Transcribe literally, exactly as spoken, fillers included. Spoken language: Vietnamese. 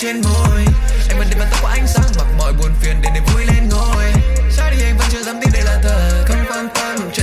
trên môi. Anh vẫn đi vào tóc của ánh sáng, mặc mọi buồn phiền để niềm vui lên ngôi. Trái đi anh vẫn chưa dám tin đây là thật, không quan tâm.